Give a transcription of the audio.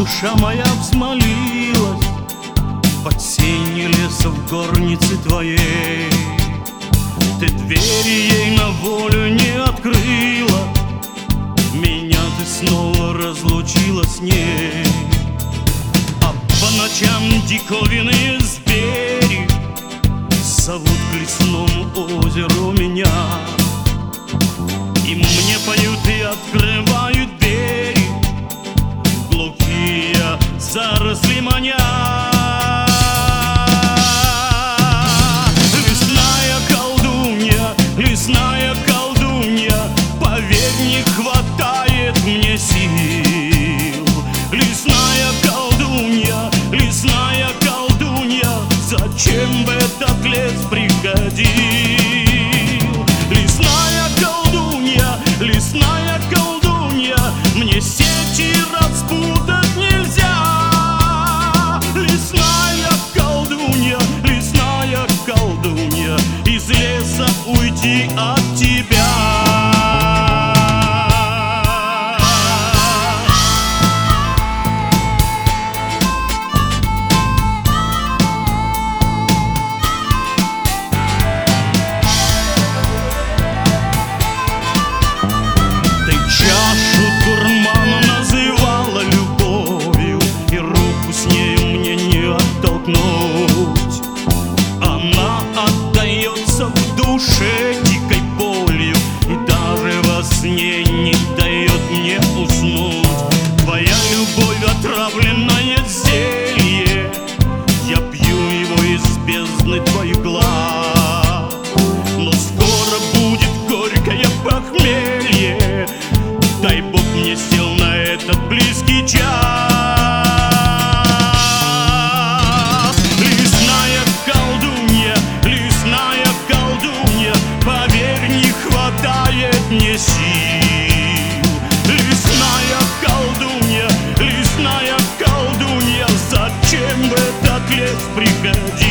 душа моя взмолилась под сенью леса в горнице твоей. Ты двери ей на волю не открыла, меня ты снова разлучила с ней. А по ночам диковинные звери зовут к лесному озеру меня. И мне поют и открывают двери глухие заросли маня. Лесная колдунья, поверь, не хватает мне сил. Лесная колдунья, зачем в этот лес приходил? Лесная колдунья, мне сети распутать нельзя. Лесная колдунья, из леса уйти от тебя. Ты чашу дурмана называла любовью, и руку с нею мне не оттолкнуть. Она отдается в душе дикой болью, и даже во сне не дает мне уснуть. Твоя любовь — отравленное зелье, я пью его из бездны твоих глаз. Но скоро будет горькое похмелье, дай Бог мне сил на этот близкий час. Мне сил. Лесная колдунья, зачем в этот лес приходить?